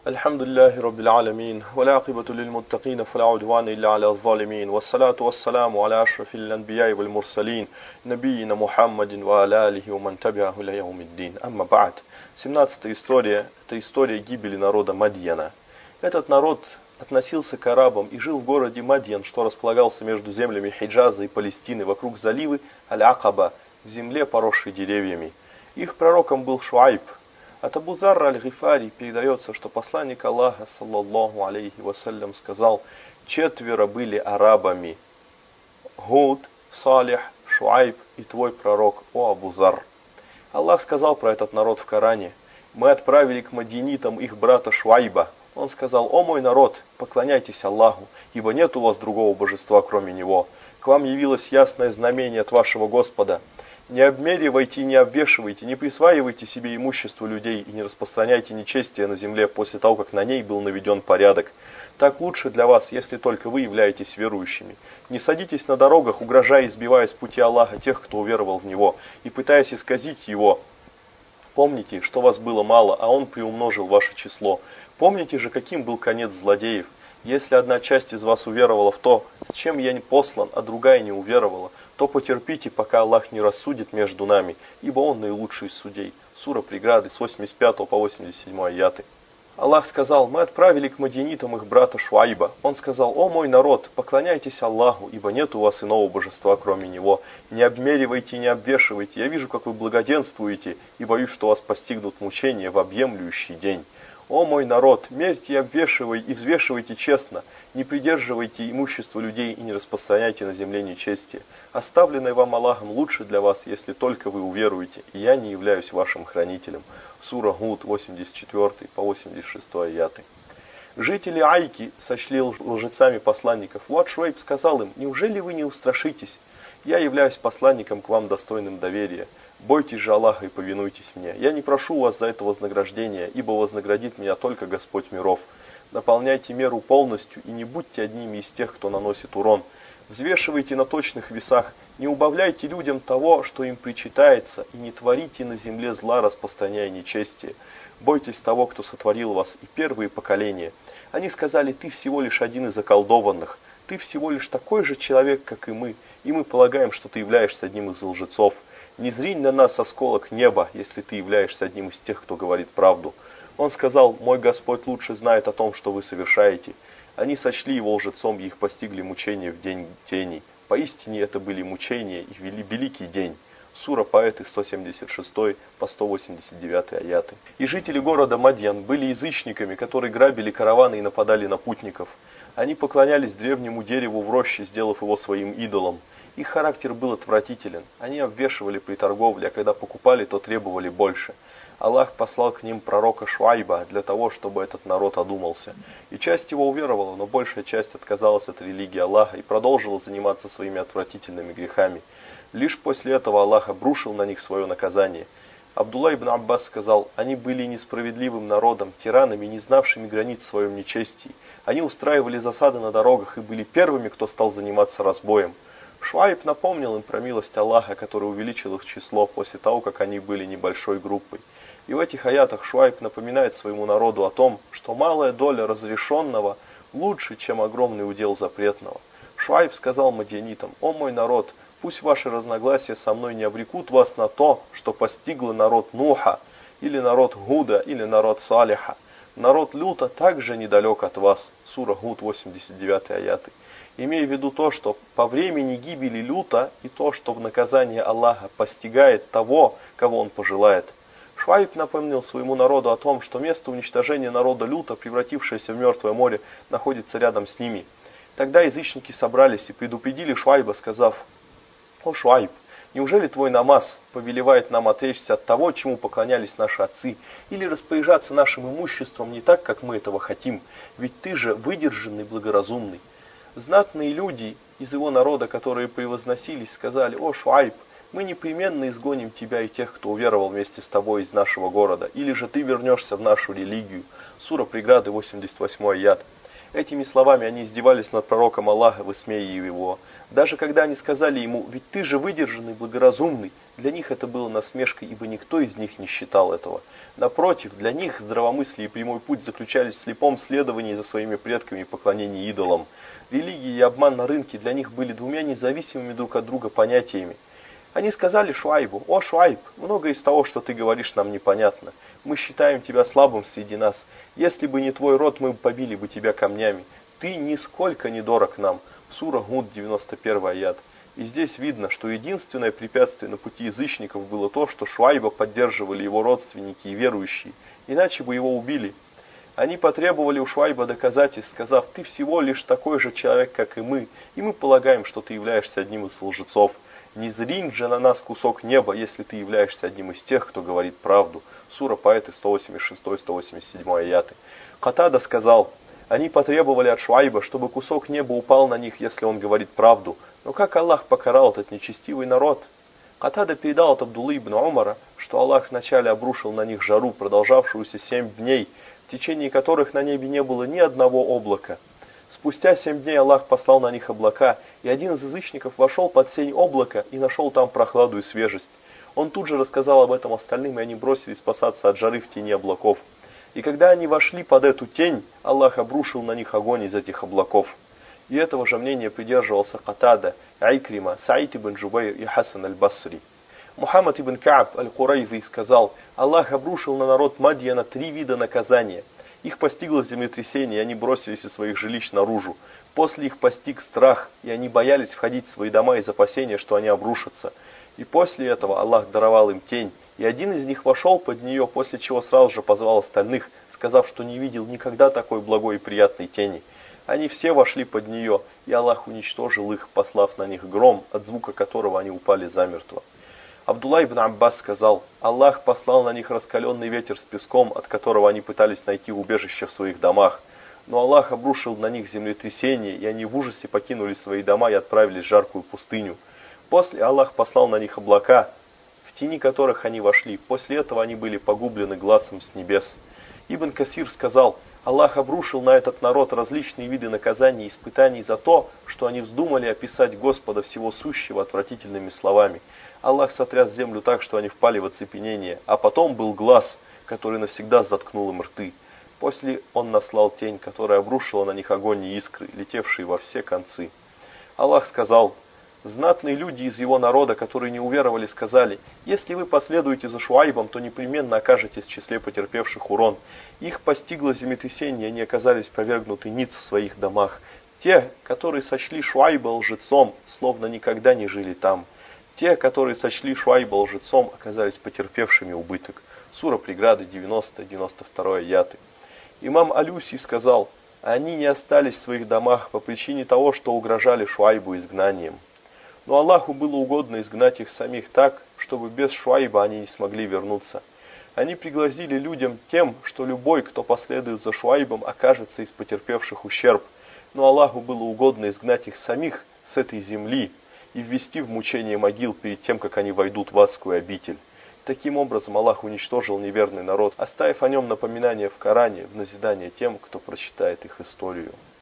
الحمد لله رب العالمين والعاقبة للمتقين فلا عدوان إلا على الظالمين والصلاة والسلام على أشرف الأنبياء والمرسلين نبينا محمد وعلى آله ومن تبعه إلى يوم الدين. أما بعد. 17-я история – это история гибели народа Мадьяна. Этот народ относился к арабам и жил в городе Мадьян, что располагался между землями Хиджаза и Палестины, вокруг залива Аль-Акаба, в земле, поросшей деревьями. Их пророком был Шуайб. От Абу Зарра аль-Гифари передается, что посланник Аллаха, саллаллаху алейхи вассалям, сказал: четверо были арабами: Гуд, Салих, Шуайб и твой пророк, о Абу Зар. Аллах сказал про этот народ в Коране: мы отправили к мадьянитам их брата Шуайба. Он сказал: о мой народ, поклоняйтесь Аллаху, ибо нет у вас другого божества, кроме Него. К вам явилось ясное знамение от вашего Господа. Не обмеривайте и не обвешивайте, не присваивайте себе имущество людей и не распространяйте нечестие на земле после того, как на ней был наведен порядок. Так лучше для вас, если только вы являетесь верующими. Не садитесь на дорогах, угрожая и сбивая с пути Аллаха тех, кто уверовал в Него, и пытаясь исказить Его. Помните, что вас было мало, а Он приумножил ваше число. Помните же, каким был конец злодеев. Если одна часть из вас уверовала в то, с чем я не послан, а другая не уверовала, то потерпите, пока Аллах не рассудит между нами, ибо Он наилучший из судей. Сура Преграды с 85 по 87 аяты. Аллах сказал: мы отправили к мадьянитам их брата Шуайба. Он сказал: о мой народ, поклоняйтесь Аллаху, ибо нет у вас иного божества, кроме Него. Не обмеривайте и не обвешивайте. Я вижу, как вы благоденствуете, и боюсь, что вас постигнут мучения в объемлющий день. О мой народ, мерьте и обвешивайте и взвешивайте честно, не придерживайте имущество людей и не распространяйте на земле нечестие. Оставленное вам Аллахом лучше для вас, если только вы уверуете, и я не являюсь вашим хранителем. Сура Гуд 84 по 86 аяты. Жители Айки сочли лжецами посланников. Вот Шуайб сказал им: неужели вы не устрашитесь? Я являюсь посланником к вам, достойным доверия. Бойтесь же Аллаха и повинуйтесь мне. Я не прошу у вас за это вознаграждения, ибо вознаградит меня только Господь миров. Наполняйте меру полностью и не будьте одними из тех, кто наносит урон. Взвешивайте на точных весах, не убавляйте людям того, что им причитается, и не творите на земле зла, распространяя нечестие. Бойтесь того, кто сотворил вас, и первые поколения. Они сказали: ты всего лишь один из околдованных. Ты всего лишь такой же человек, как и мы полагаем, что ты являешься одним из лжецов. Не зринь на нас осколок неба, если ты являешься одним из тех, кто говорит правду. Он сказал: мой Господь лучше знает о том, что вы совершаете. Они сочли его лжецом, и их постигли мучения в день теней. Поистине это были мучения и великий день. Сура Поэты 176 по 189 аяты. И жители города Мадьян были язычниками, которые грабили караваны и нападали на путников. Они поклонялись древнему дереву в роще, сделав его своим идолом. Их характер был отвратителен. Они обвешивали при торговле, а когда покупали, то требовали больше. Аллах послал к ним пророка Шуайба для того, чтобы этот народ одумался. И часть его уверовала, но большая часть отказалась от религии Аллаха и продолжила заниматься своими отвратительными грехами. Лишь после этого Аллах обрушил на них свое наказание. Абдулла ибн Аббас сказал: они были несправедливым народом, тиранами, не знавшими границ в своем нечестии. Они устраивали засады на дорогах и были первыми, кто стал заниматься разбоем. Шуайб напомнил им про милость Аллаха, который увеличил их число после того, как они были небольшой группой. И в этих аятах Шуайб напоминает своему народу о том, что малая доля разрешенного лучше, чем огромный удел запретного. Шуайб сказал мадьянитам: о мой народ, пусть ваши разногласия со мной не обрекут вас на то, что постигло народ Нуха, или народ Гуда, или народ Салиха. Народ Люта также недалек от вас. Сура Гуд 89 аяты. Имея в виду то, что по времени гибели Люта и то, что в наказание Аллаха постигает того, кого Он пожелает. Шуайб напомнил своему народу о том, что место уничтожения народа Люта, превратившееся в Мертвое море, находится рядом с ними. Тогда язычники собрались и предупредили Шуайба, сказав: о Шуайб, неужели твой намаз повелевает нам отречься от того, чему поклонялись наши отцы, или распоряжаться нашим имуществом не так, как мы этого хотим, ведь ты же выдержанный, благоразумный. Знатные люди из его народа, которые превозносились, сказали: о Шуайб, мы непременно изгоним тебя и тех, кто уверовал вместе с тобой из нашего города, или же ты вернешься в нашу религию. Сура Преграды 88 аят. Этими словами они издевались над пророком Аллаха, высмеивая его. Даже когда они сказали ему: «Ведь ты же выдержанный, благоразумный», для них это было насмешкой, ибо никто из них не считал этого. Напротив, для них здравомыслие и прямой путь заключались в слепом следовании за своими предками и поклонении идолам. Религия и обман на рынке для них были двумя независимыми друг от друга понятиями. Они сказали Шуайбу: «О, Шуайб, многое из того, что ты говоришь, нам непонятно. Мы считаем тебя слабым среди нас. Если бы не твой род, мы побили бы тебя камнями. Ты нисколько не дорог нам». Сура Гуд, 91 аят. И здесь видно, что единственное препятствие на пути язычников было то, что Шуайба поддерживали его родственники и верующие, иначе бы его убили. Они потребовали у Шуайба доказательств, сказав: «Ты всего лишь такой же человек, как и мы полагаем, что ты являешься одним из лжецов. Не зринь же на нас кусок неба, если ты являешься одним из тех, кто говорит правду». Сура Поэты, 186-187 аяты. Катада сказал: они потребовали от Шуайба, чтобы кусок неба упал на них, если он говорит правду. Но как Аллах покарал этот нечестивый народ? Катада передал от Абдуллы ибн Умара, что Аллах вначале обрушил на них жару, продолжавшуюся 7 дней, в течение которых на небе не было ни одного облака. Спустя 7 дней Аллах послал на них облака, и один из язычников вошел под сень облака и нашел там прохладу и свежесть. Он тут же рассказал об этом остальным, и они бросились спасаться от жары в тени облаков. И когда они вошли под эту тень, Аллах обрушил на них огонь из этих облаков. И этого же мнения придерживался Катада, Айкрима, Саид ибн Джубайр и Хасан аль-Басри. Мухаммад ибн Кааб аль-Курайзи сказал: Аллах обрушил на народ Мадьяна 3 вида наказания. Их постигло землетрясение, и они бросились из своих жилищ наружу. После их постиг страх, и они боялись входить в свои дома из опасения, что они обрушатся. И после этого Аллах даровал им тень, и один из них вошел под нее, после чего сразу же позвал остальных, сказав, что не видел никогда такой благой и приятной тени. Они все вошли под нее, и Аллах уничтожил их, послав на них гром, от звука которого они упали замертво. Абдулла ибн Аббас сказал: Аллах послал на них раскаленный ветер с песком, от которого они пытались найти убежище в своих домах. Но Аллах обрушил на них землетрясение, и они в ужасе покинули свои дома и отправились в жаркую пустыню. После Аллах послал на них облака, в тени которых они вошли. После этого они были погублены глазом с небес. Ибн Касир сказал: Аллах обрушил на этот народ различные виды наказаний и испытаний за то, что они вздумали описать Господа Всего Сущего отвратительными словами. Аллах сотряс землю так, что они впали в оцепенение, а потом был глаз, который навсегда заткнул им рты. После он наслал тень, которая обрушила на них огонь и искры, летевшие во все концы. Аллах сказал: знатные люди из его народа, которые не уверовали, сказали: если вы последуете за Шуайбом, то непременно окажетесь в числе потерпевших урон. Их постигло землетрясение, и они оказались повергнуты ниц в своих домах. Те, которые сочли Шуайба лжецом, словно никогда не жили там. Те, которые сочли Шуайба лжецом, оказались потерпевшими убыток. Сура Преграды, 90-92 аяты. Имам Алюси сказал: они не остались в своих домах по причине того, что угрожали Шуайбу изгнанием. Но Аллаху было угодно изгнать их самих так, чтобы без Шуайба они не смогли вернуться. Они пригрозили людям тем, что любой, кто последует за Шуайбом, окажется из потерпевших ущерб. Но Аллаху было угодно изгнать их самих с этой земли и ввести в мучение могил перед тем, как они войдут в адскую обитель. Таким образом Аллах уничтожил неверный народ, оставив о нем напоминание в Коране в назидание тем, кто прочитает их историю.